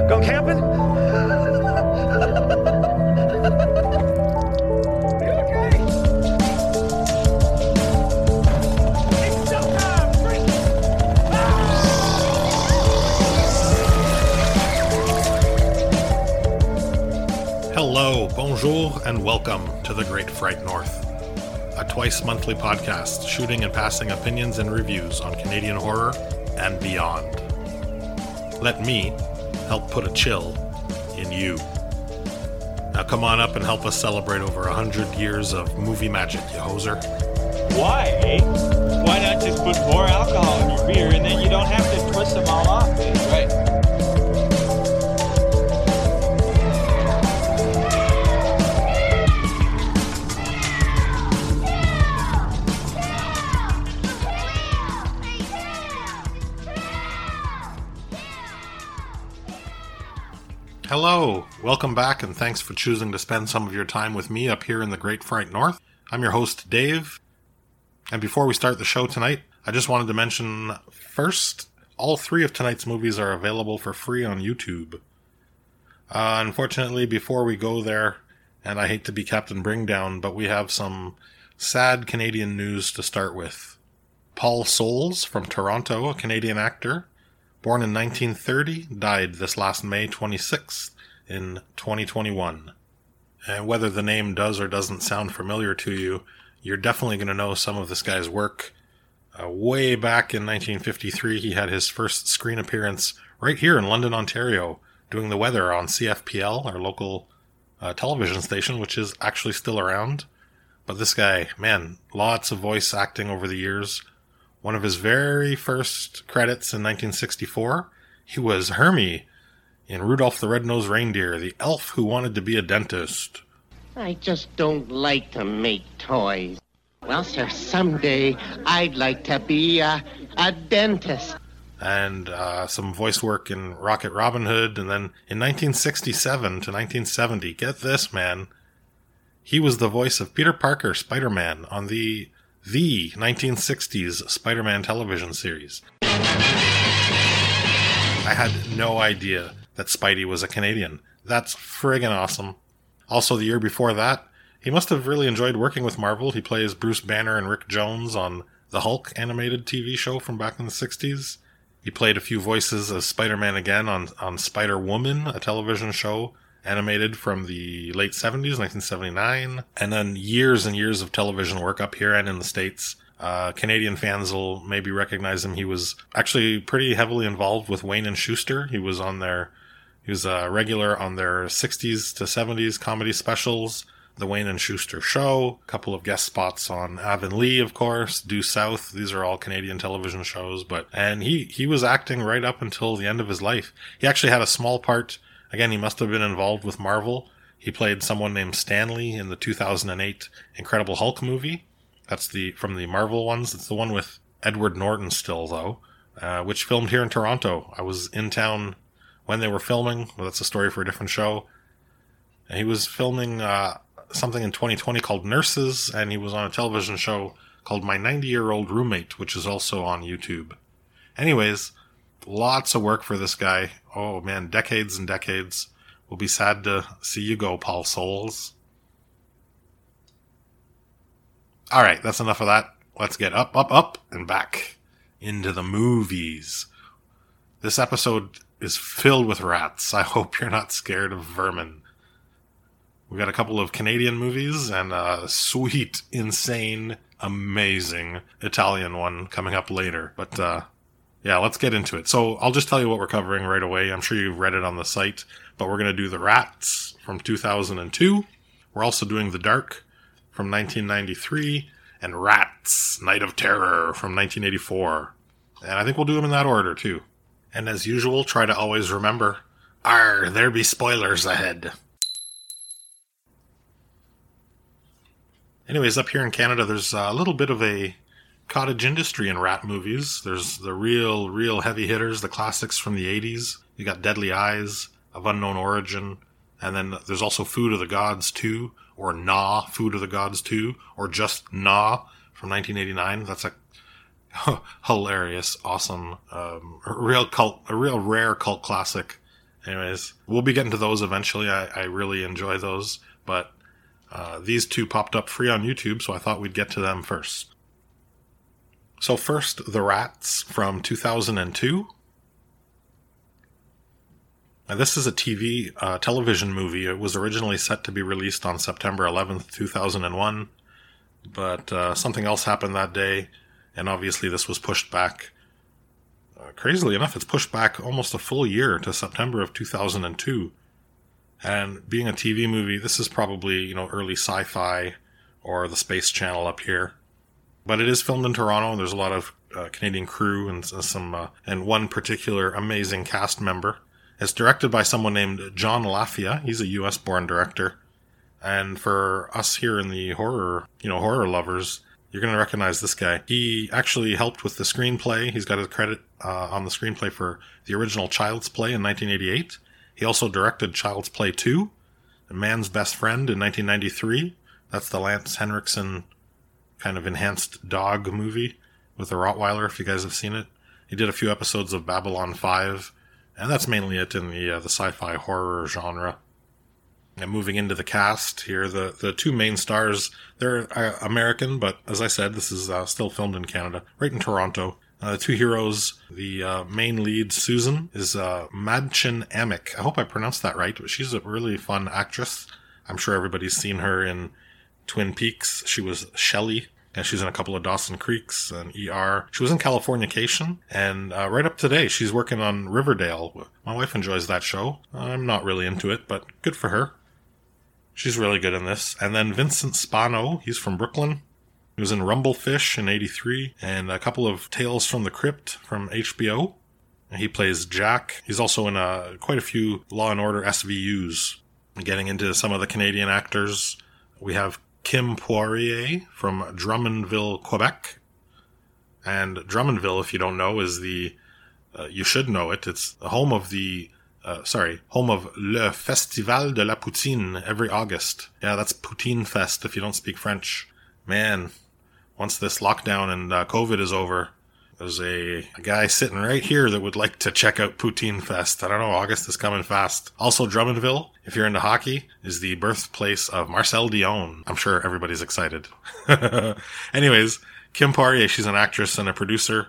Go camping? Are you okay? It's showtime! Freak! Hello, bonjour, and welcome to The Great Fright North, a twice-monthly podcast shooting and passing opinions and reviews on Canadian horror and beyond. Let me help put a chill in you. Now come on up and help us celebrate over 100 years of movie magic, you hoser. Why, eh? Why not just put more alcohol in your beer and then you don't have to twist them all off, eh? Right. Hello, welcome back, and thanks for choosing to spend some of your time with me up here in the Great Fright North. I'm your host, Dave, and before we start the show tonight, I just wanted to mention first, all three of tonight's movies are available for free on YouTube. Unfortunately, before we go there, and I hate to be Captain Bringdown, but we have some sad Canadian news to start with. Paul Soles from Toronto, a Canadian actor, born in 1930, died this last May 26th in 2021. And whether the name does or doesn't sound familiar to you, you're definitely going to know some of this guy's work. Way back in 1953, he had his first screen appearance right here in London, Ontario, doing the weather on CFPL, our local television station, which is actually still around. But this guy, man, lots of voice acting over the years. One of his very first credits in 1964, he was Hermie in Rudolph the Red-Nosed Reindeer, the elf who wanted to be a dentist. I just don't like to make toys. Well, sir, someday I'd like to be a dentist. And some voice work in Rocket Robin Hood, and then in 1967 to 1970, get this, man, he was the voice of Peter Parker, Spider-Man, on the 1960s Spider-Man television series. I had no idea that Spidey was a Canadian. That's friggin' awesome. Also, the year before that, he must have really enjoyed working with Marvel. He plays Bruce Banner and Rick Jones on the Hulk animated TV show from back in the 60s. He played a few voices as Spider-Man again on Spider-Woman, a television show animated from the late 70s, 1979, and then years and years of television work up here and in the States. Canadian fans will maybe recognize him. He was actually pretty heavily involved with Wayne and Schuster. He was a regular on their 60s to 70s comedy specials, The Wayne and Schuster Show, a couple of guest spots on Avonlea, of course, Due South. These are all Canadian television shows, and he was acting right up until the end of his life. He actually had a small part. Again, he must have been involved with Marvel. He played someone named Stanley in the 2008 Incredible Hulk movie. That's from the Marvel ones. It's the one with Edward Norton still, though, which filmed here in Toronto. I was in town when they were filming. Well, that's a story for a different show. And he was filming something in 2020 called Nurses, and he was on a television show called My 90-Year-Old Roommate, which is also on YouTube. Anyways, lots of work for this guy. Oh man, decades and decades. We'll be sad to see you go, Paul Soles. Alright, that's enough of that. Let's get up, and back into the movies. This episode is filled with rats. I hope you're not scared of vermin. We've got a couple of Canadian movies and a sweet, insane, amazing Italian one coming up later. But, yeah, let's get into it. So I'll just tell you what we're covering right away. I'm sure you've read it on the site, but we're going to do The Rats from 2002. We're also doing The Dark from 1993 and Rats, Night of Terror from 1984. And I think we'll do them in that order too. And as usual, try to always remember, there be spoilers ahead. Anyways, up here in Canada, there's a little bit of a cottage industry in rat movies. There's the real heavy hitters, the classics from the 80s. You got Deadly Eyes, Of Unknown Origin, and then there's also Food of the Gods 2, or Gnaw, Food of the Gods 2, or just Gnaw from 1989. That's a hilarious, awesome, a real rare cult classic. Anyways, we'll be getting to those eventually. I really enjoy those, but these two popped up free on YouTube, so I thought we'd get to them first. So first, The Rats from 2002. And this is a television movie. It was originally set to be released on September 11th, 2001, but something else happened that day, and obviously this was pushed back. Crazily enough, it's pushed back almost a full year to September of 2002. And being a TV movie, this is probably, early sci-fi or the Space Channel up here. But it is filmed in Toronto, and there's a lot of Canadian crew and one particular amazing cast member. It's directed by someone named John Lafia. He's a US-born director. And for us here in the horror lovers, you're going to recognize this guy. He actually helped with the screenplay. He's got a credit on the screenplay for the original Child's Play in 1988. He also directed Child's Play 2, A Man's Best Friend in 1993. That's the Lance Henriksen kind of enhanced dog movie with a Rottweiler, if you guys have seen it. He did a few episodes of Babylon 5, and that's mainly it in the sci-fi horror genre. And moving into the cast here, the two main stars, they're American, but as I said, this is still filmed in Canada, right in Toronto. The two heroes, the main lead, Susan, is Madchen Amick. I hope I pronounced that right, but she's a really fun actress. I'm sure everybody's seen her in Twin Peaks. She was Shelley, and she's in a couple of Dawson Creeks and ER. She was in Californication, and right up today, she's working on Riverdale. My wife enjoys that show. I'm not really into it, but good for her. She's really good in this. And then Vincent Spano, he's from Brooklyn. He was in Rumblefish in 83, and a couple of Tales from the Crypt from HBO. And he plays Jack. He's also in quite a few Law & Order SVUs. Getting into some of the Canadian actors, we have Kim Poirier from Drummondville, Quebec. And Drummondville, if you don't know, is you should know it. It's the home of home of Le Festival de la Poutine every August. Yeah, that's Poutine Fest if you don't speak French. Man, once this lockdown and COVID is over, there's a guy sitting right here that would like to check out Poutine Fest. I don't know, August is coming fast. Also, Drummondville, if you're into hockey, is the birthplace of Marcel Dion. I'm sure everybody's excited. Anyways, Kim Poirier, she's an actress and a producer.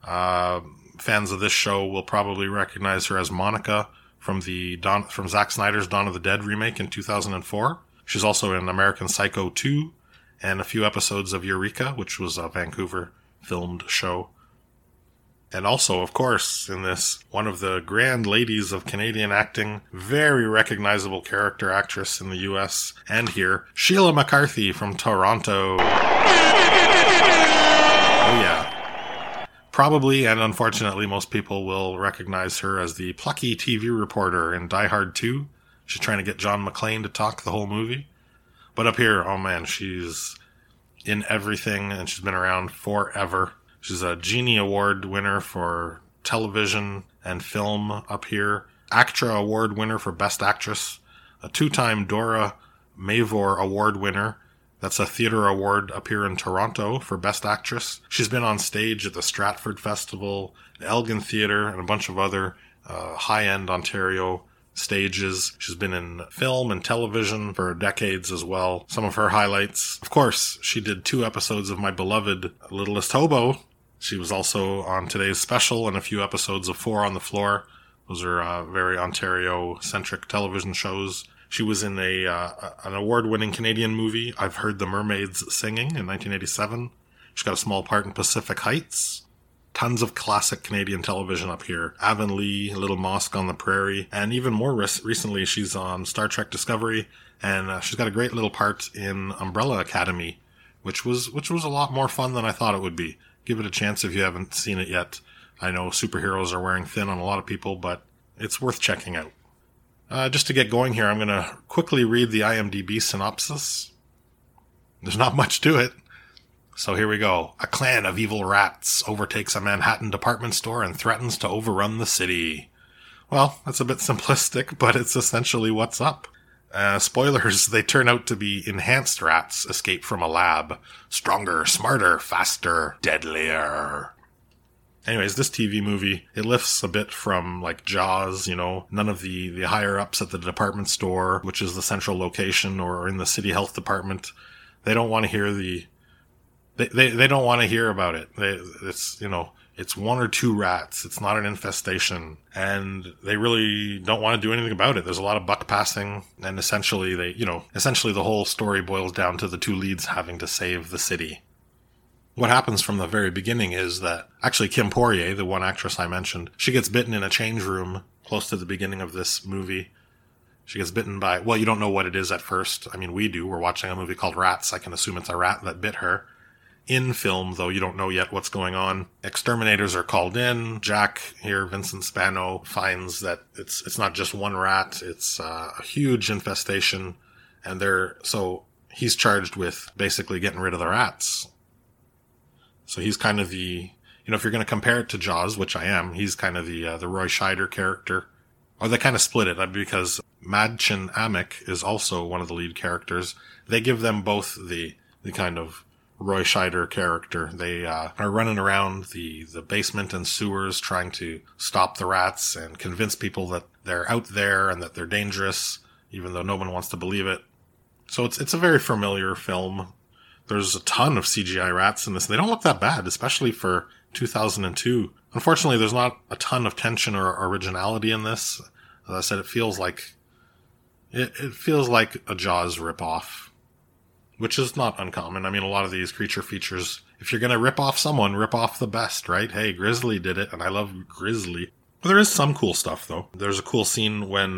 Fans of this show will probably recognize her as Monica from Zack Snyder's Dawn of the Dead remake in 2004. She's also in American Psycho 2 and a few episodes of Eureka, which was a Vancouver filmed show. And also, of course, in this, one of the grand ladies of Canadian acting, very recognizable character actress in the US and here, Sheila McCarthy from Toronto. Oh yeah. Probably, and unfortunately, most people will recognize her as the plucky TV reporter in Die Hard 2. She's trying to get John McClane to talk the whole movie. But up here, oh man, she's in everything, and she's been around forever. She's a Genie Award winner for television and film up here. ACTRA Award winner for Best Actress. A 2-time Dora Mavor Award winner. That's a theater award up here in Toronto for Best Actress. She's been on stage at the Stratford Festival, the Elgin Theatre, and a bunch of other high-end Ontario stages. She's been in film and television for decades as well. Some of her highlights, of course, she did 2 episodes of my beloved Littlest Hobo. She was also on today's special and a few episodes of 4 on the Floor. Those are very Ontario-centric television shows. She was in an award-winning Canadian movie, I've Heard the Mermaids Singing, in 1987. She's got a small part in Pacific Heights. Tons of classic Canadian television up here. Avonlea, Little Mosque on the Prairie, and even more recently, she's on Star Trek Discovery, and she's got a great little part in Umbrella Academy, which was a lot more fun than I thought it would be. Give it a chance if you haven't seen it yet. I know superheroes are wearing thin on a lot of people, but it's worth checking out. Just to get going here, I'm going to quickly read the IMDb synopsis. There's not much to it. So here we go. A clan of evil rats overtakes a Manhattan department store and threatens to overrun the city. Well, that's a bit simplistic, but it's essentially what's up. Spoilers, they turn out to be enhanced rats escaped from a lab. Stronger, smarter, faster, deadlier. Anyways, this TV movie, it lifts a bit from like Jaws, you know, none of the higher ups at the department store, which is the central location, or in the city health department. They don't want to hear they don't want to hear about it. It's, you know, it's 1 or 2 rats. It's not an infestation, and they really don't want to do anything about it. There's a lot of buck passing, and essentially the whole story boils down to the 2 leads having to save the city. What happens from the very beginning is that actually Kim Poirier, the one actress I mentioned, she gets bitten in a change room close to the beginning of this movie. She gets bitten by, well, you don't know what it is at first. I mean, we do. We're watching a movie called Rats. I can assume it's a rat that bit her. In film, though, you don't know yet what's going on. Exterminators are called in. Jack here, Vincent Spano, finds that it's not just 1 rat. It's a huge infestation. And so he's charged with basically getting rid of the rats. So he's kind of the, you know, if you're going to compare it to Jaws, which I am, he's kind of the Roy Scheider character. Or they kind of split it because Madchen Amick is also one of the lead characters. They give them both the kind of Roy Scheider character. They are running around the basement and sewers trying to stop the rats and convince people that they're out there and that they're dangerous, even though no one wants to believe it. So it's a very familiar film. There's a ton of CGI rats in this. They don't look that bad, especially for 2002. Unfortunately, there's not a ton of tension or originality in this. As I said, it feels like a Jaws ripoff, which is not uncommon. I mean, a lot of these creature features, if you're going to rip off someone, rip off the best, right? Hey, Grizzly did it, and I love Grizzly. But there is some cool stuff, though. There's a cool scene when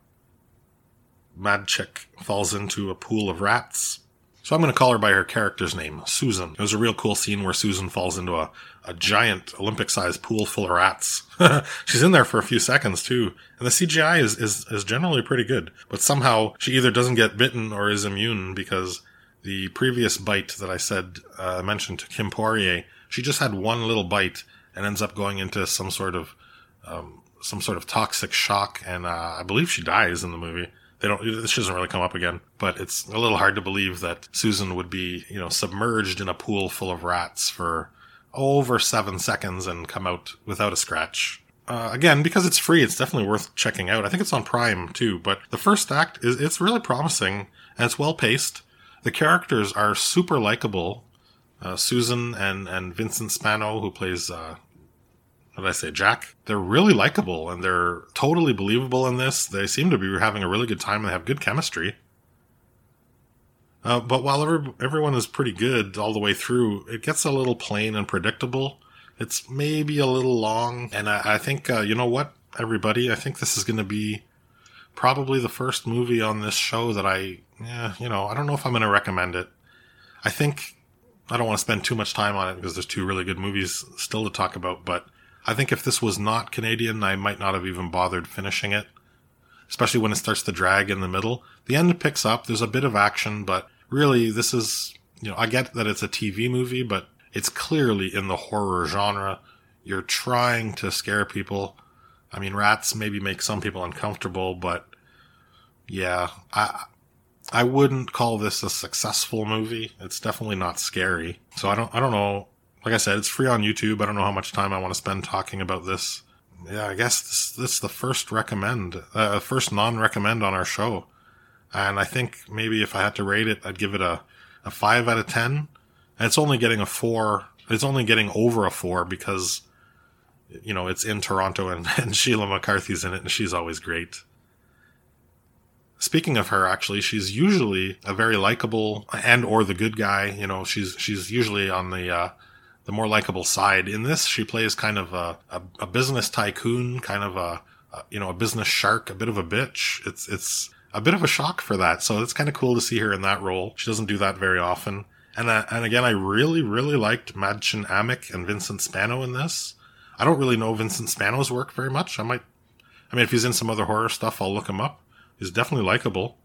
Mad Chick falls into a pool of rats. So I'm going to call her by her character's name, Susan. It was a real cool scene where Susan falls into a giant Olympic-sized pool full of rats. She's in there for a few seconds, too. And the CGI is generally pretty good. But somehow she either doesn't get bitten or is immune, because the previous bite that I mentioned to Kim Poirier, she just had 1 little bite and ends up going into some sort of toxic shock. And I believe she dies in the movie. This doesn't really come up again, but it's a little hard to believe that Susan would be, you know, submerged in a pool full of rats for over 7 seconds and come out without a scratch. Again, because it's free, it's definitely worth checking out. I think it's on Prime too, but the first act it's really promising and it's well paced. The characters are super likable. Susan and Vincent Spano, who plays, Jack? They're really likable and they're totally believable in this. They seem to be having a really good time. They have good chemistry. But while everyone is pretty good all the way through, it gets a little plain and predictable. It's maybe a little long. And I think, you know what, everybody? I think this is going to be probably the first movie on this show that I don't know if I'm going to recommend it. I don't want to spend too much time on it because there's 2 really good movies still to talk about, but I think if this was not Canadian, I might not have even bothered finishing it, especially when it starts to drag in the middle. The end picks up, there's a bit of action, but really this is, you know, I get that it's a TV movie, but it's clearly in the horror genre. You're trying to scare people. I mean, rats maybe make some people uncomfortable, but yeah, I wouldn't call this a successful movie. It's definitely not scary. So I don't know. Like I said, it's free on YouTube. I don't know how much time I want to spend talking about this. Yeah, I guess this is the first first non-recommend on our show. And I think maybe if I had to rate it, I'd give it a 5 out of 10. And it's only getting a 4. It's only getting over a 4 because, you know, it's in Toronto and Sheila McCarthy's in it and she's always great. Speaking of her, actually, she's usually a very likable or the good guy. You know, she's usually on the more likable side. In this, she plays kind of a business tycoon, kind of a business shark, a bit of a bitch. It's a bit of a shock for that. So it's kind of cool to see her in that role. She doesn't do that very often. And again, I really, really liked Madchen Amick and Vincent Spano in this. I don't really know Vincent Spano's work very much. If he's in some other horror stuff, I'll look him up. He's definitely likable.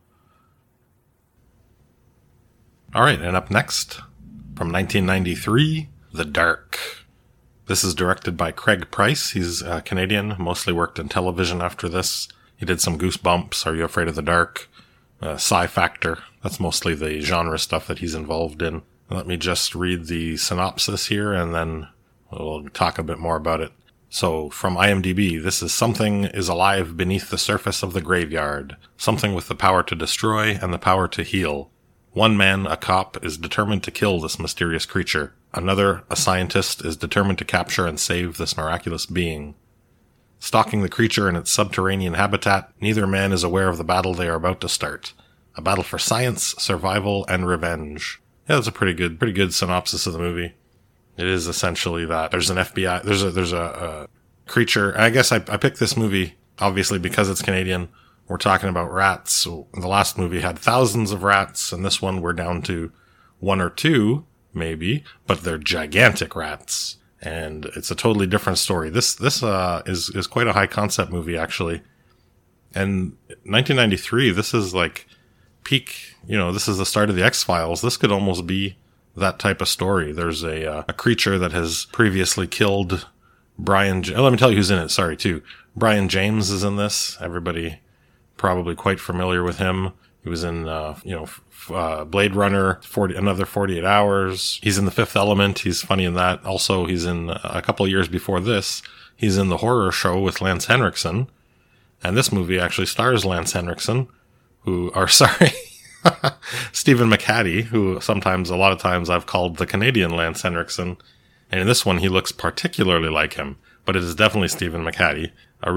All right, and up next, from 1993, The Dark. This is directed by Craig Price. He's Canadian, mostly worked in television after this. He did some Goosebumps, Are You Afraid of the Dark? Psy Factor. That's mostly the genre stuff that he's involved in. Let me just read the synopsis here, and then We'll talk a bit more about it. So, from IMDb, this is something is alive beneath the surface of the graveyard. Something with the power to destroy and the power to heal. One man, a cop, is determined to kill this mysterious creature. Another, a scientist, is determined to capture and save this miraculous being. Stalking the creature in its subterranean habitat, neither man is aware of the battle they are about to start. A battle for science, survival, and revenge. Yeah, that's a pretty good synopsis of the movie. It is essentially that. There's an FBI, there's a creature. I guess I picked this movie, obviously, because it's Canadian. We're talking about rats. So the last movie had thousands of rats, and this one we're down to one or two, maybe, but they're gigantic rats. And it's a totally different story. This is quite a high concept movie, actually. And 1993, this is like peak, this is the start of the X-Files. This could almost be that type of story. There's a creature that has previously killed Brian. Let me tell you who's in it. Sorry, too. Brian James is in this. Everybody probably quite familiar with him. He was in, Blade Runner, another 48 Hours. He's in The Fifth Element. He's funny in that. Also, he's in a couple of years before this. He's in The Horror Show with Lance Henriksen. And this movie actually stars Lance Henriksen, Stephen McHattie, who a lot of times I've called the Canadian Lance Henriksen. And in this one, he looks particularly like him. But it is definitely Stephen McHattie, a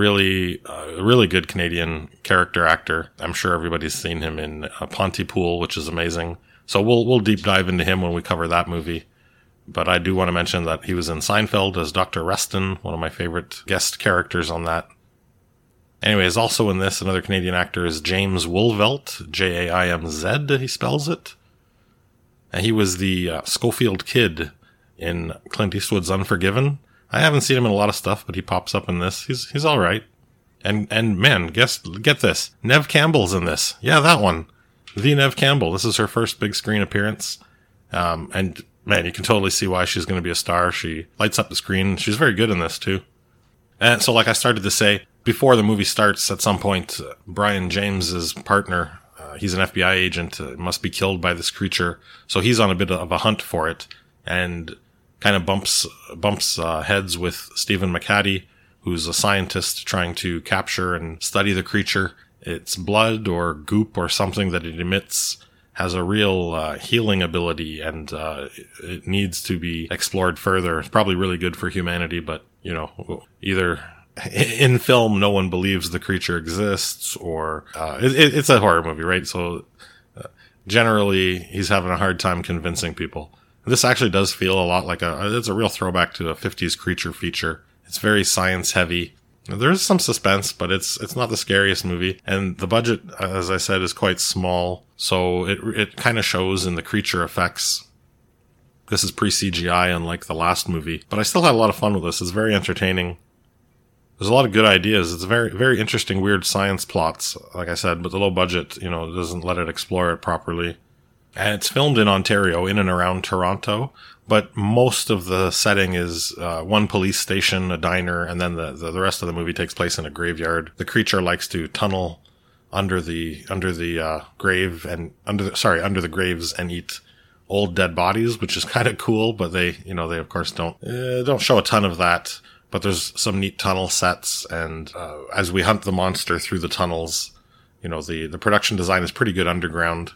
really good Canadian character actor. I'm sure everybody's seen him in Pontypool, which is amazing. So we'll deep dive into him when we cover that movie. But I do want to mention that he was in Seinfeld as Dr. Reston, one of my favorite guest characters on that. Anyways, also in this, another Canadian actor is James Woolvelt, Jaimz, he spells it. And he was the Schofield Kid in Clint Eastwood's Unforgiven. I haven't seen him in a lot of stuff, but he pops up in this. He's all right. And man, get this. Neve Campbell's in this. Yeah, that one. The Neve Campbell. This is her first big screen appearance. And man, you can totally see why she's going to be a star. She lights up the screen. She's very good in this too. And so like I started to say, before the movie starts, at some point, Brian James's partner, he's an FBI agent, must be killed by this creature. So he's on a bit of a hunt for it and kind of bumps heads with Stephen McHattie, who's a scientist trying to capture and study the creature. Its blood or goop or something that it emits has a real healing ability, and it needs to be explored further. It's probably really good for humanity, but, either in film no one believes the creature exists, or it's a horror movie, right? So generally he's having a hard time convincing people. This actually does feel a lot like it's a real throwback to a 50s creature feature. It's very science heavy. There's some suspense, but it's not the scariest movie. And the budget, as I said, is quite small. So it kind of shows in the creature effects. This is pre-CGI, unlike the last movie. But I still had a lot of fun with this. It's very entertaining. There's a lot of good ideas. It's very, very interesting, weird science plots, like I said, but the low budget, doesn't let it explore it properly. And it's filmed in Ontario, in and around Toronto, but most of the setting is one police station, a diner, and then the rest of the movie takes place in a graveyard. The creature likes to tunnel under the grave and under the graves and eat old dead bodies, which is kind of cool. But they of course don't show a ton of that. But there's some neat tunnel sets, and as we hunt the monster through the tunnels, the production design is pretty good underground.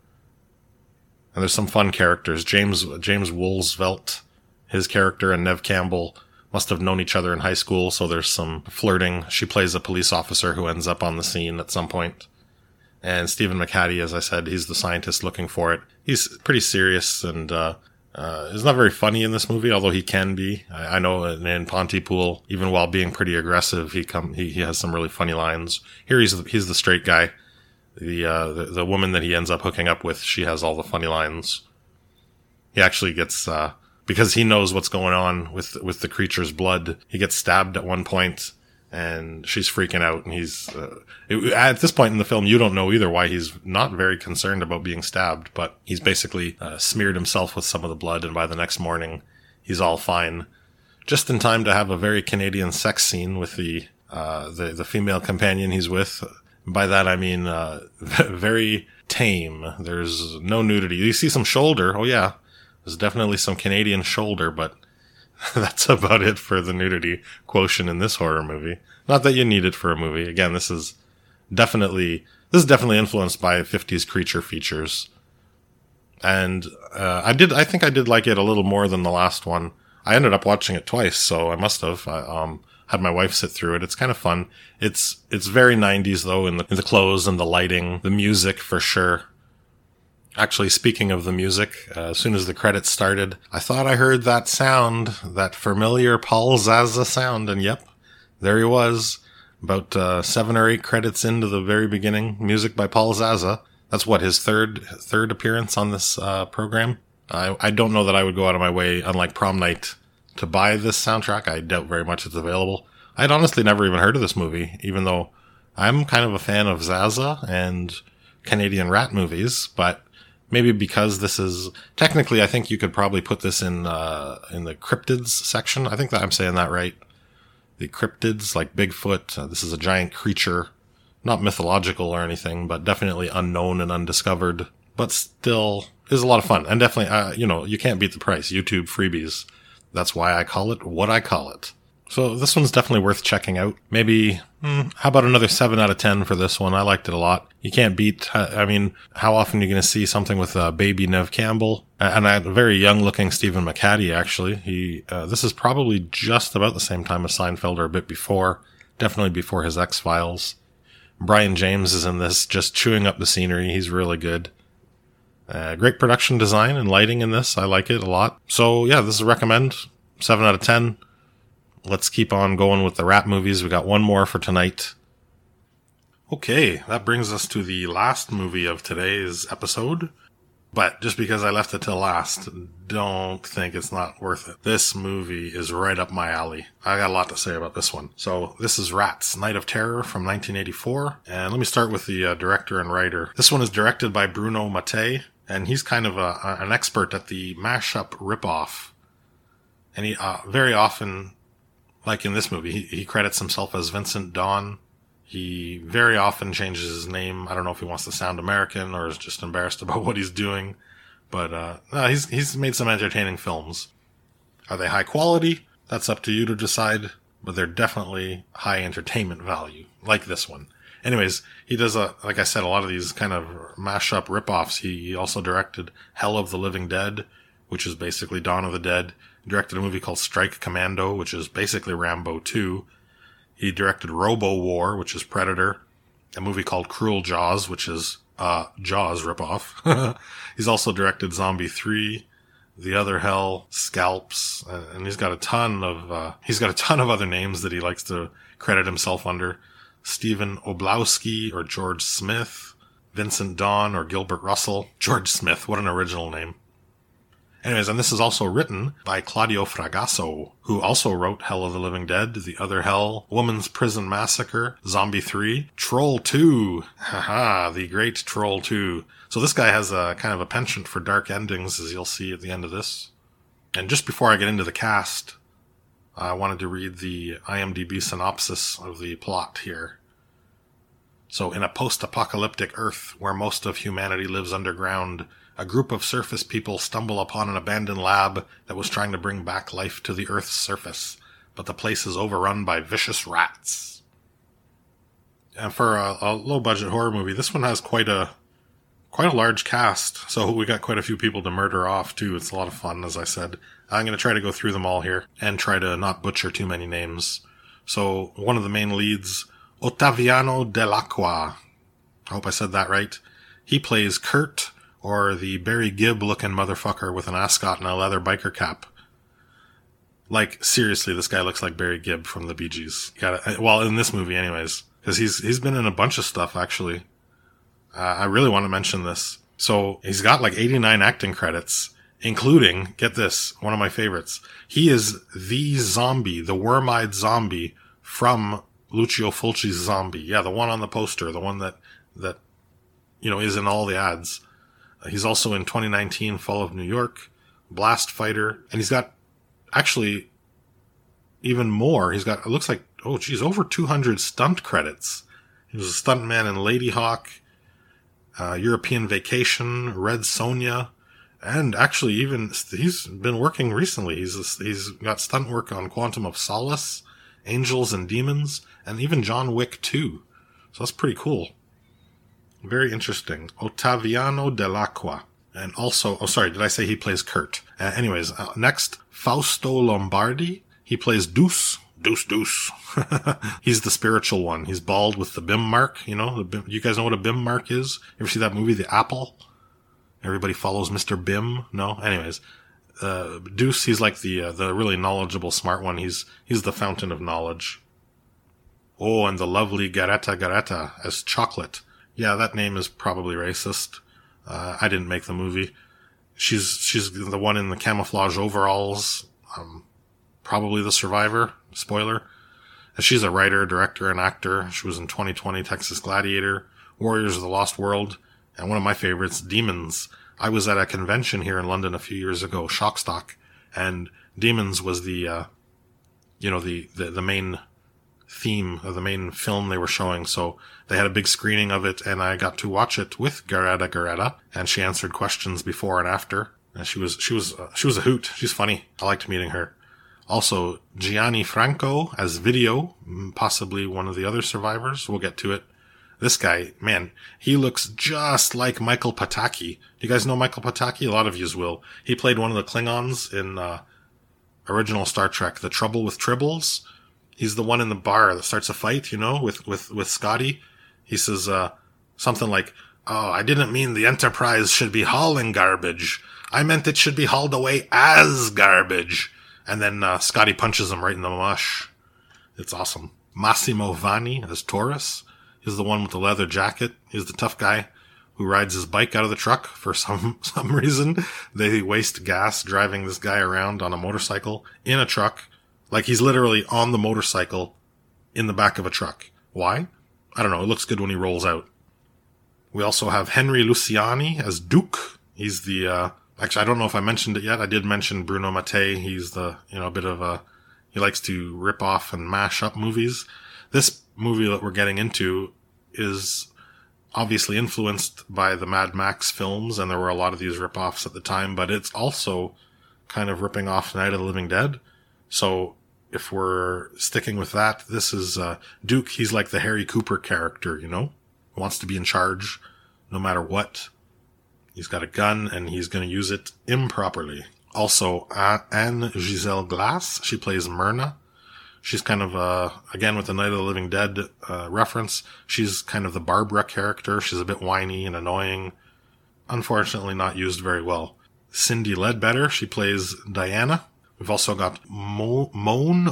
And there's some fun characters. James Woolvelt, his character, and Neve Campbell must have known each other in high school, so there's some flirting. She plays a police officer who ends up on the scene at some point. And Stephen McHattie, as I said, he's the scientist looking for it. He's pretty serious and is not very funny in this movie, although he can be. I know in Pontypool, even while being pretty aggressive, he has some really funny lines. Here he's the straight guy. The woman that he ends up hooking up with, she has all the funny lines. He actually gets, because he knows what's going on with the creature's blood, he gets stabbed at one point, and she's freaking out, and at this point in the film, you don't know either why he's not very concerned about being stabbed, but he's basically smeared himself with some of the blood, and by the next morning, he's all fine. Just in time to have a very Canadian sex scene with the female companion he's with. By that, I mean, very tame. There's no nudity. You see some shoulder. Oh yeah. There's definitely some Canadian shoulder, but that's about it for the nudity quotient in this horror movie. Not that you need it for a movie. Again, this is definitely influenced by 50s creature features. And I think I did like it a little more than the last one. I ended up watching it twice, so I must have. I had my wife sit through it. It's kind of fun. It's very 90s though, in the clothes and the lighting, the music for sure. Actually, speaking of the music, as soon as the credits started, I thought I heard that sound, that familiar Paul Zaza sound, and yep, there he was, about 7 or 8 credits into the very beginning. Music by Paul Zaza. That's what, his third appearance on this program. I don't know that I would go out of my way, unlike Prom Night, to buy this soundtrack. I doubt very much it's available. I'd honestly never even heard of this movie, even though I'm kind of a fan of Zaza and Canadian rat movies, but maybe because this is, technically I think you could probably put this in the cryptids section. I think that I'm saying that right. The cryptids, like Bigfoot. This is a giant creature, not mythological or anything, but definitely unknown and undiscovered, but still is a lot of fun. And definitely, you can't beat the price. YouTube freebies. That's why I call it what I call it. So this one's definitely worth checking out. Maybe, how about another 7 out of 10 for this one? I liked it a lot. You can't beat, how often are you going to see something with baby Nev Campbell? And a very young looking Stephen McHattie, actually. This is probably just about the same time as Seinfeld, or a bit before. Definitely before his X-Files. Brian James is in this, just chewing up the scenery. He's really good. Great production design and lighting in this. I like it a lot. So yeah, this is a recommend. 7 out of 10. Let's keep on going with the rat movies. We got one more for tonight. Okay, that brings us to the last movie of today's episode. But just because I left it till last, don't think it's not worth it. This movie is right up my alley. I got a lot to say about this one. So this is Rats, Night of Terror from 1984. And let me start with the director and writer. This one is directed by Bruno Mattei, and he's kind of an expert at the mashup ripoff. And he very often, like in this movie, he credits himself as Vincent Dawn. He very often changes his name. I don't know if he wants to sound American or is just embarrassed about what he's doing. But he's made some entertaining films. Are they high quality? That's up to you to decide. But they're definitely high entertainment value, like this one. Anyways, he does, like I said, a lot of these kind of mashup ripoffs. He also directed Hell of the Living Dead, which is basically Dawn of the Dead. He directed a movie called Strike Commando, which is basically Rambo 2. He directed Robo War, which is Predator. A movie called Cruel Jaws, which is Jaws ripoff. He's also directed Zombie 3, The Other Hell, Scalps, and he's got a ton of other names that he likes to credit himself under. Stephen Oblowski or George Smith, Vincent Dawn or Gilbert Russell. George Smith, what an original name. Anyways, and this is also written by Claudio Fragasso, who also wrote Hell of the Living Dead, The Other Hell, Woman's Prison Massacre, Zombie 3, Troll 2. Haha, the great Troll 2. So this guy has a kind of a penchant for dark endings, as you'll see at the end of this. And just before I get into the cast, I wanted to read the IMDb synopsis of the plot here. So, in a post-apocalyptic Earth where most of humanity lives underground, a group of surface people stumble upon an abandoned lab that was trying to bring back life to the Earth's surface, but the place is overrun by vicious rats. And for a low-budget horror movie, this one has quite a large cast, so we got quite a few people to murder off, too. It's a lot of fun, as I said. I'm going to try to go through them all here, and try to not butcher too many names. So, one of the main leads, Ottaviano Dell'Acqua. I hope I said that right. He plays Kurt, or the Barry Gibb-looking motherfucker with an ascot and a leather biker cap. Like, seriously, this guy looks like Barry Gibb from the Bee Gees. Well, in this movie anyways. Because he's been in a bunch of stuff, actually. I really want to mention this. So, he's got like 89 acting credits, including, get this, one of my favorites. He is the zombie, the worm-eyed zombie from Lucio Fulci's Zombie. Yeah, the one on the poster, the one that is in all the ads. He's also in 2019 Fall of New York, Blast Fighter, and he's got actually even more. He's got, it looks like, over 200 stunt credits. He was a stuntman in Lady Hawk, European Vacation, Red Sonja, And actually, even he's been working recently. He's got stunt work on Quantum of Solace, Angels and Demons, and even John Wick 2. So that's pretty cool. Very interesting. Ottaviano Dell'Acqua. And also, did I say he plays Kurt? Next, Fausto Lombardi. He plays Deuce. Deuce. He's the spiritual one. He's bald with the BIM mark. You know, you guys know what a BIM mark is? You ever see that movie, The Apple? Everybody follows Mr. Bim? No? Anyways, Deuce, he's like the really knowledgeable, smart one. He's the fountain of knowledge. Oh, and the lovely Garetta as Chocolate. Yeah, that name is probably racist. I didn't make the movie. She's the one in the camouflage overalls. Probably the survivor. Spoiler. She's a writer, director, and actor. She was in 2020 Texas Gladiator, Warriors of the Lost World, and one of my favorites, Demons. I was at a convention here in London a few years ago, Shockstock, and Demons was the main theme of the main film they were showing. So they had a big screening of it, and I got to watch it with Garetta, and she answered questions before and after. And she was a hoot. She's funny. I liked meeting her. Also, Gianni Franco as Video, possibly one of the other survivors. We'll get to it. This guy, man, he looks just like Michael Pataki. Do you guys know Michael Pataki? A lot of yous will. He played one of the Klingons in original Star Trek, The Trouble with Tribbles. He's the one in the bar that starts a fight, you know, with Scotty. He says something like, "Oh, I didn't mean the Enterprise should be hauling garbage. I meant it should be hauled away as garbage." And then Scotty punches him right in the mush. It's awesome. Massimo Vanni as Taurus. He's the one with the leather jacket. He's the tough guy who rides his bike out of the truck for some reason. They waste gas driving this guy around on a motorcycle in a truck. Like he's literally on the motorcycle in the back of a truck. Why? I don't know. It looks good when he rolls out. We also have Henry Luciani as Duke. He's the, actually, I don't know if I mentioned it yet. I did mention Bruno Mattei. He's the, a bit of a, he likes to rip off and mash up movies. This movie that we're getting into is obviously influenced by the Mad Max films, and there were a lot of these rip-offs at the time, but it's also kind of ripping off Night of the Living Dead. So if we're sticking with that, this is Duke. He's like the Harry Cooper character, wants to be in charge no matter what. He's got a gun, and he's going to use it improperly. Also, Anne Giselle Glass, she plays Myrna. She's kind of, again, with the Night of the Living Dead reference, she's kind of the Barbara character. She's a bit whiny and annoying. Unfortunately, not used very well. Cindy Ledbetter, she plays Diana. We've also got Morne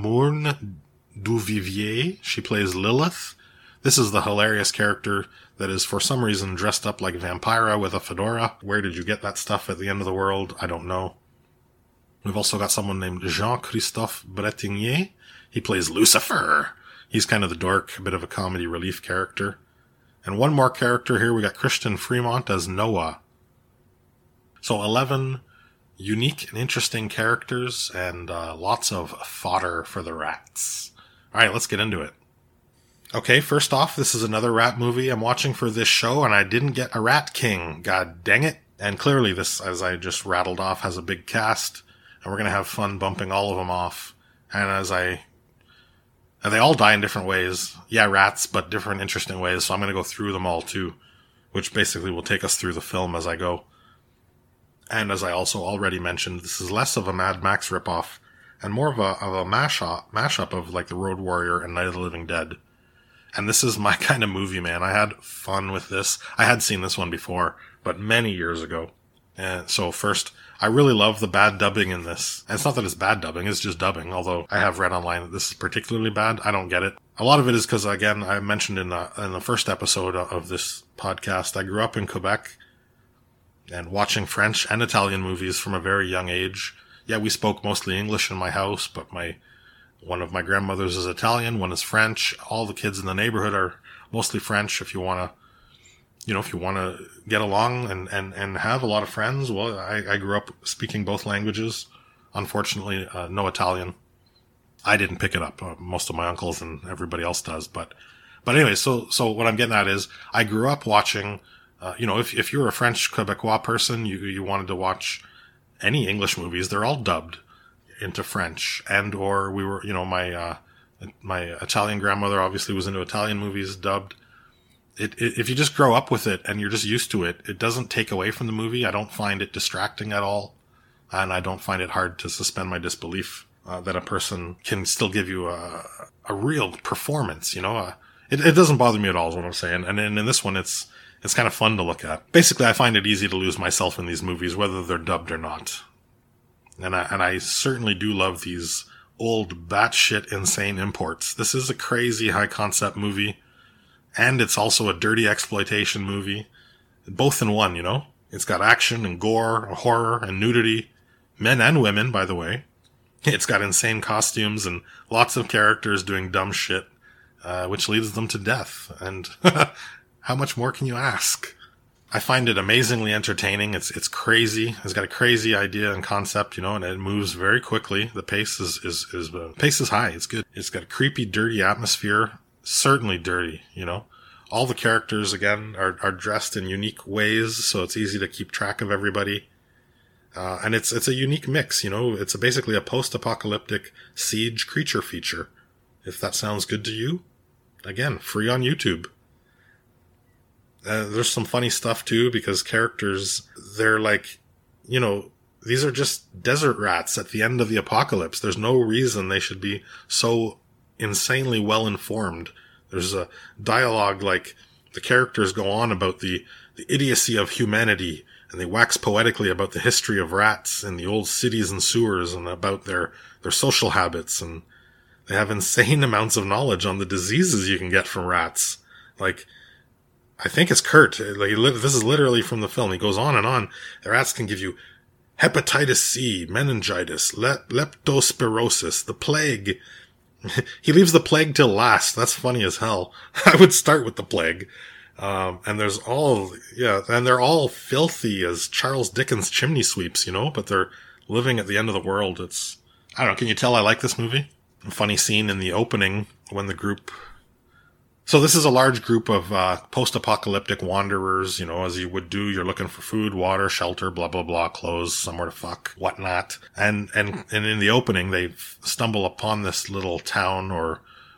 Duvivier. She plays Lilith. This is the hilarious character that is, for some reason, dressed up like Vampira with a fedora. Where did you get that stuff at the end of the world? I don't know. We've also got someone named Jean-Christophe Bretignier. He plays Lucifer. He's kind of the dork, a bit of a comedy relief character. And one more character here, we got Christian Fremont as Noah. So 11 unique and interesting characters, and lots of fodder for the rats. Alright, let's get into it. Okay, first off, this is another rat movie I'm watching for this show, and I didn't get a Rat King. God dang it. And clearly this, as I just rattled off, has a big cast, and we're going to have fun bumping all of them off. And they all die in different ways. Yeah, rats, but different interesting ways, so I'm going to go through them all too, which basically will take us through the film as I go. And as I also already mentioned, this is less of a Mad Max ripoff, and more of a mashup of like The Road Warrior and Night of the Living Dead. And this is my kind of movie, man. I had fun with this. I had seen this one before, but many years ago. And so first, I really love the bad dubbing in this. And it's not that it's bad dubbing, it's just dubbing. Although I have read online that this is particularly bad. I don't get it. A lot of it is because, again, I mentioned in the first episode of this podcast, I grew up in Quebec and watching French and Italian movies from a very young age. Yeah, we spoke mostly English in my house, but one of my grandmothers is Italian, one is French. All the kids in the neighborhood are mostly French. If you want to get along and have a lot of friends, well, I grew up speaking both languages. Unfortunately, no Italian. I didn't pick it up. Most of my uncles and everybody else does. But anyway, so what I'm getting at is I grew up watching if you're a French Quebecois person, you wanted to watch any English movies, they're all dubbed into French. And, or we were, my Italian grandmother obviously was into Italian movies dubbed. If you just grow up with it and you're just used to it, it doesn't take away from the movie. I don't find it distracting at all. And I don't find it hard to suspend my disbelief that a person can still give you a real performance, It doesn't bother me at all is what I'm saying. And in this one, it's kind of fun to look at. Basically, I find it easy to lose myself in these movies, whether they're dubbed or not. And I certainly do love these old batshit insane imports. This is a crazy high concept movie. And it's also a dirty exploitation movie. Both in one, It's got action and gore, horror and nudity. Men and women, by the way. It's got insane costumes and lots of characters doing dumb shit, which leads them to death. And how much more can you ask? I find it amazingly entertaining. It's crazy. It's got a crazy idea and concept, and it moves very quickly. The pace is high. It's good. It's got a creepy, dirty atmosphere. Certainly dirty, All the characters, again, are dressed in unique ways, so it's easy to keep track of everybody. And it's a unique mix, It's basically a post-apocalyptic siege creature feature. If that sounds good to you, again, free on YouTube. There's some funny stuff too, because characters, they're like, these are just desert rats at the end of the apocalypse. There's no reason they should be so insanely well informed. There's a dialogue like the characters go on about the idiocy of humanity, and they wax poetically about the history of rats in the old cities and sewers and about their social habits, and they have insane amounts of knowledge on the diseases you can get from rats. Like, I think it's Kurt. This is literally from the film. He goes on and on. The rats can give you hepatitis C, meningitis, leptospirosis, the plague. He leaves the plague till last. That's funny as hell. I would start with the plague. And they're all filthy as Charles Dickens chimney sweeps, but they're living at the end of the world. I don't know, can you tell I like this movie? A funny scene in the opening when the group... So this is a large group of post-apocalyptic wanderers, as you would do. You're looking for food, water, shelter, blah, blah, blah, clothes, somewhere to fuck, whatnot. And in the opening, they stumble upon this little town or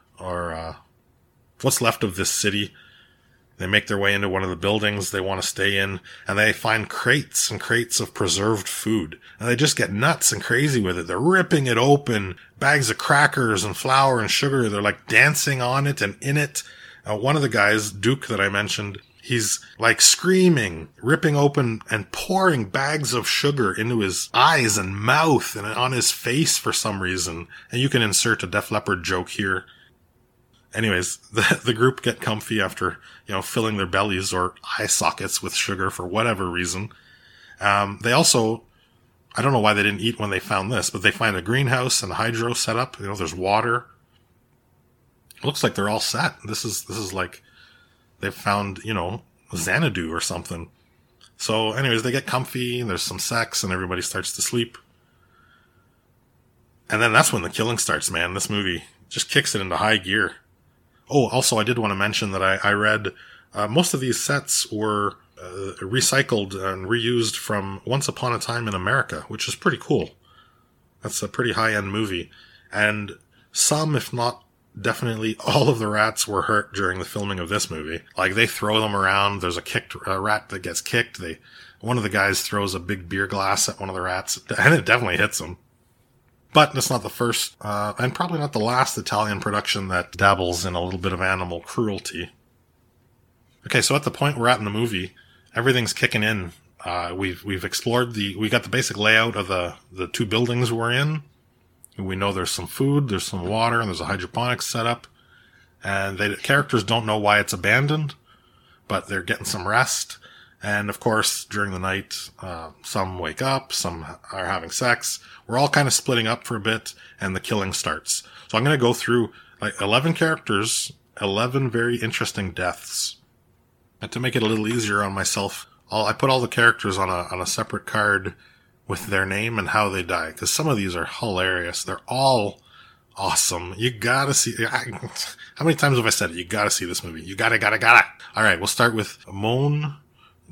what's left of this city. They make their way into one of the buildings they want to stay in, and they find crates and crates of preserved food. And they just get nuts and crazy with it. They're ripping it open, bags of crackers and flour and sugar. They're like dancing on it and in it. One of the guys, Duke, that I mentioned, he's like screaming, ripping open and pouring bags of sugar into his eyes and mouth and on his face for some reason. And you can insert a Def Leppard joke here. Anyways, the group get comfy after, filling their bellies or eye sockets with sugar for whatever reason. They also, I don't know why they didn't eat when they found this, but they find a greenhouse and hydro set up. There's water. It looks like they're all set. This is like they've found, Xanadu or something. So anyways, they get comfy and there's some sex and everybody starts to sleep. And then that's when the killing starts, man. This movie just kicks it into high gear. Oh, also, I did want to mention that I read most of these sets were recycled and reused from Once Upon a Time in America, which is pretty cool. That's a pretty high-end movie. And some, if not definitely all of the rats were hurt during the filming of this movie. Like, they throw them around. There's a rat that gets kicked. One of the guys throws a big beer glass at one of the rats, and it definitely hits him. But that's not the first, and probably not the last Italian production that dabbles in a little bit of animal cruelty. Okay, so at the point we're at in the movie, everything's kicking in. We've explored we got the basic layout of the two buildings we're in. We know there's some food, there's some water, and there's a hydroponics setup. And the characters don't know why it's abandoned, but they're getting some rest. And of course, during the night, some wake up, some are having sex. We're all kind of splitting up for a bit, and the killing starts. So I'm going to go through 11 characters, 11 very interesting deaths. And to make it a little easier on myself, I put all the characters on a separate card with their name and how they die, because some of these are hilarious. They're all awesome. You gotta see. How many times have I said it? You gotta see this movie. You gotta. All right, we'll start with Mon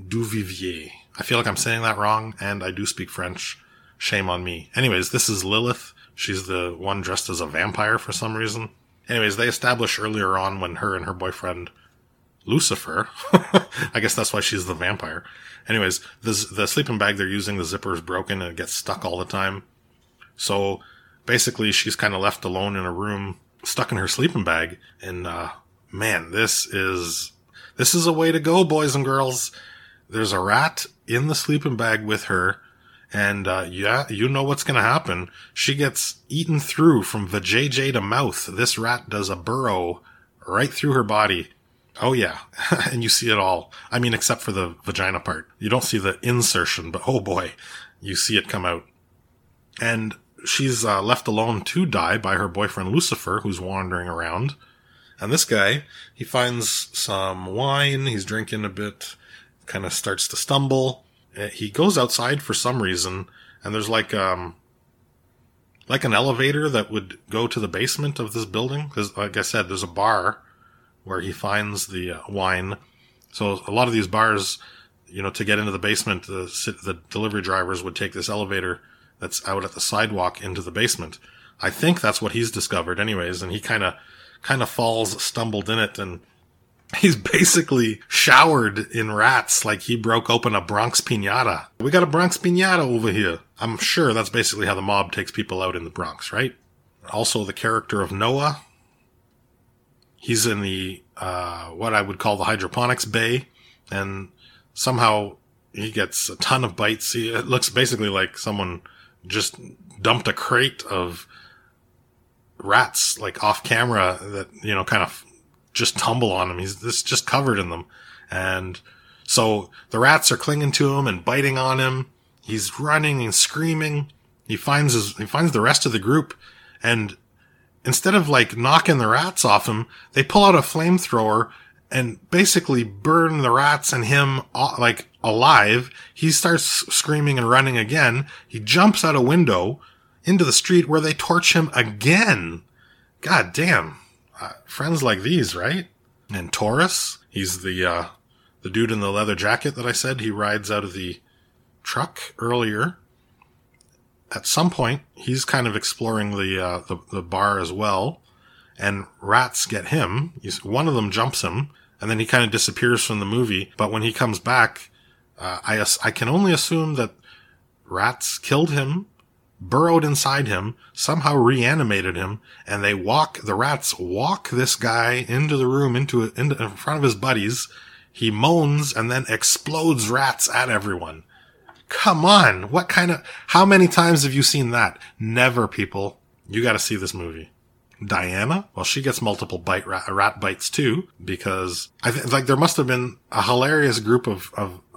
Duvivier. I feel like I'm saying that wrong, and I do speak French. Shame on me. Anyways, this is Lilith. She's the one dressed as a vampire for some reason. Anyways, they establish earlier on when her and her boyfriend, Lucifer, I guess that's why she's the vampire. Anyways, the sleeping bag they're using, the zipper is broken and it gets stuck all the time. So basically she's kind of left alone in a room, stuck in her sleeping bag. And, man, this is a way to go, boys and girls. There's a rat in the sleeping bag with her. And, yeah, you know what's gonna happen. She gets eaten through from vajayjay to mouth. This rat does a burrow right through her body. Oh yeah. And you see it all. I mean, except for the vagina part. You don't see the insertion, but oh boy, you see it come out. And she's, left alone to die by her boyfriend Lucifer, who's wandering around. And this guy, he finds some wine. He's drinking a bit, kind of starts to stumble. He goes outside for some reason, and there's like an elevator that would go to the basement of this building. Because, like I said, there's a bar where he finds the wine. So a lot of these bars, you know, to get into the basement, the delivery drivers would take this elevator that's out at the sidewalk into the basement. I think that's what he's discovered, anyways. And he kind of falls, stumbled in it, and he's basically showered in rats like he broke open a Bronx Piñata. We got a Bronx Piñata over here. I'm sure that's basically how the mob takes people out in the Bronx, right? Also, the character of Noah. He's in the, what I would call the hydroponics bay, and somehow he gets a ton of bites. It looks basically like someone just dumped a crate of rats, like off camera, that, you know, kind of just tumble on him. He's just covered in them. And so the rats are clinging to him and biting on him. He's running and screaming. He finds the rest of the group, and instead of like knocking the rats off him, they pull out a flamethrower and basically burn the rats and him like alive. He starts screaming and running again. He jumps out a window into the street where they torch him again. God damn. Friends like these, right? And Taurus, he's the dude in the leather jacket that I said. He rides out of the truck earlier. At some point, he's kind of exploring the bar as well, and rats get him. One of them jumps him, and then he kind of disappears from the movie. But when he comes back, I can only assume that rats killed him, burrowed inside him, somehow reanimated him, and the rats walk this guy into the room, in front of his buddies. He moans and then explodes rats at everyone. Come on. How many times have you seen that? Never, people. You gotta see this movie. Diana, well, she gets multiple rat bites too, because there must have been a hilarious group of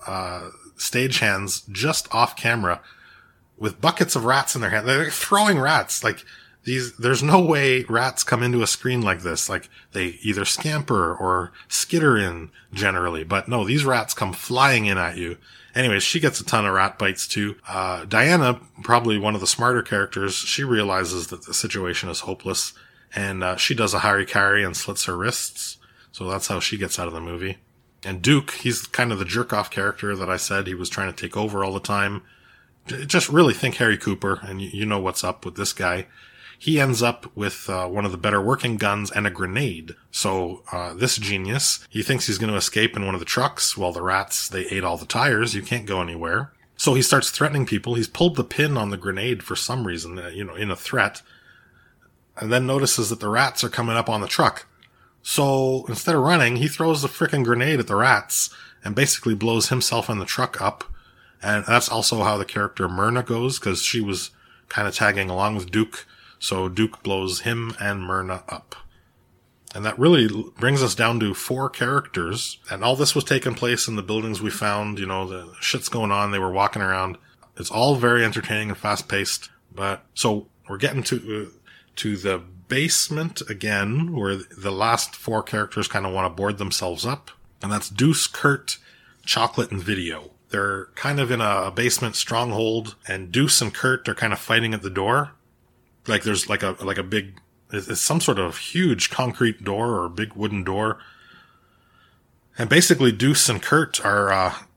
stagehands just off camera with buckets of rats in their hand. They're throwing rats. Like there's no way rats come into a screen like this. Like they either scamper or skitter in generally, but no, these rats come flying in at you. Anyways, she gets a ton of rat bites too. Diana, probably one of the smarter characters, she realizes that the situation is hopeless, and she does a harikari and slits her wrists. So that's how she gets out of the movie. And Duke, he's kind of the jerk-off character that I said he was trying to take over all the time. Just really think Harry Cooper, and you know what's up with this guy. He ends up with one of the better working guns and a grenade. So this genius, he thinks he's going to escape in one of the trucks. Well, the rats, they ate all the tires. You can't go anywhere. So he starts threatening people. He's pulled the pin on the grenade for some reason, in a threat. And then notices that the rats are coming up on the truck. So instead of running, he throws the frickin' grenade at the rats and basically blows himself and the truck up. And that's also how the character Myrna goes, because she was kind of tagging along with Duke. So Duke blows him and Myrna up. And that really brings us down to 4 characters. And all this was taking place in the buildings we found. The shit's going on. They were walking around. It's all very entertaining and fast paced. But so we're getting to the basement again, where the last 4 characters kind of want to board themselves up. And that's Deuce, Kurt, Chocolate, and Video. They're kind of in a basement stronghold, and Deuce and Kurt are kind of fighting at the door. Like there's like a big, it's some sort of huge concrete door or a big wooden door. And basically Deuce and Kurt are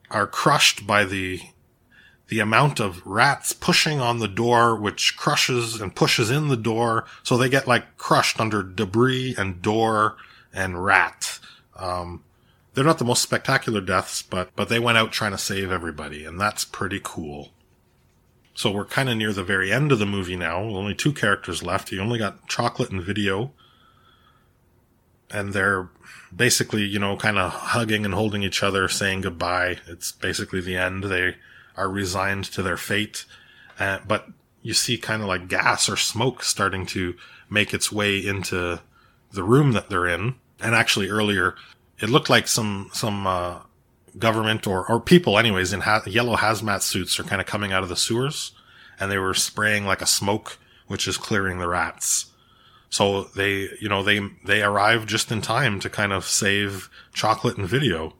are crushed by the amount of rats pushing on the door, which crushes and pushes in the door. So they get like crushed under debris and door and rat. They're not the most spectacular deaths, but they went out trying to save everybody, and that's pretty cool. So we're kind of near the very end of the movie now. Only 2 characters left. You only got Chocolate and Video. And they're basically, you know, kind of hugging and holding each other, saying goodbye. It's basically the end. They are resigned to their fate. But you see kind of like gas or smoke starting to make its way into the room that they're in. And actually earlier, it looked like some government or people anyways in yellow hazmat suits are kind of coming out of the sewers, and they were spraying like a smoke, which is clearing the rats. So they arrive just in time to kind of save Chocolate and Video.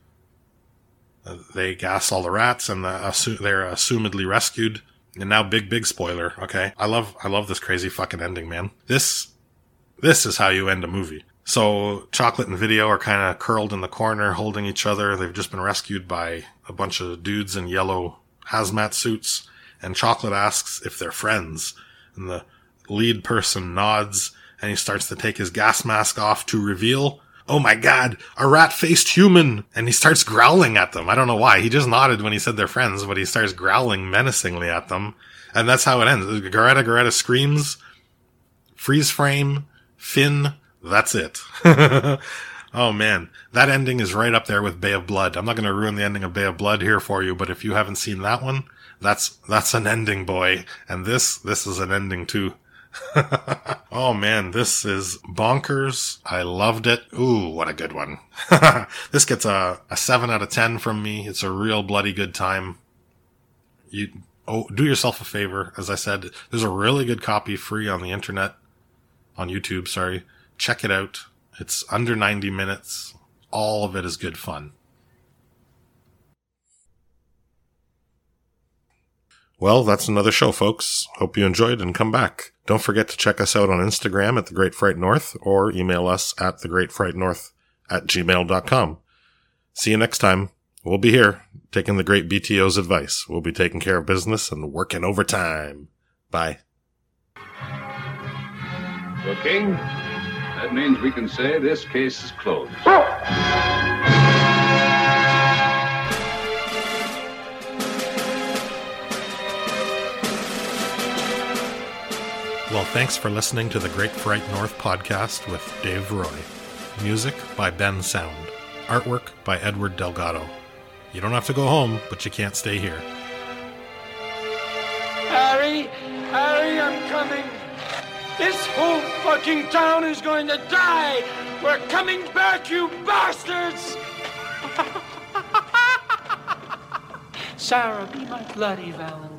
They gas all the rats, and they're assumedly rescued. And now big spoiler. Okay. I love this crazy fucking ending, man. This is how you end a movie. So Chocolate and Video are kind of curled in the corner, holding each other. They've just been rescued by a bunch of dudes in yellow hazmat suits. And Chocolate asks if they're friends. And the lead person nods, and he starts to take his gas mask off to reveal, oh my god, a rat-faced human! And he starts growling at them. I don't know why. He just nodded when he said they're friends, but he starts growling menacingly at them. And that's how it ends. Garetta screams, freeze frame, Finn, that's it. Oh man, that ending is right up there with Bay of Blood. I'm not going to ruin the ending of Bay of Blood here for you, but if you haven't seen that one, that's an ending, boy. And this is an ending too. Oh man, this is bonkers. I loved it. Ooh, what a good one. This gets a 7 out of 10 from me. It's a real bloody good time. Do yourself a favor. As I said, there's a really good copy free on the internet, on YouTube, sorry. Check it out. It's under 90 minutes. All of it is good fun. Well, that's another show, folks. Hope you enjoyed and come back. Don't forget to check us out on Instagram at The Great Fright North or email us at thegreatfrightnorth@gmail.com. See you next time. We'll be here taking the great BTO's advice. We'll be taking care of business and working overtime. Bye. King, that means we can say this case is closed. Well, thanks for listening to the Great Fright North podcast with Dave Roy. Music by Ben Sound. Artwork by Edward Delgado. You don't have to go home, but you can't stay here. Harry, I'm coming. This whole fucking town is going to die. We're coming back, you bastards. Sarah, be my bloody Valentine.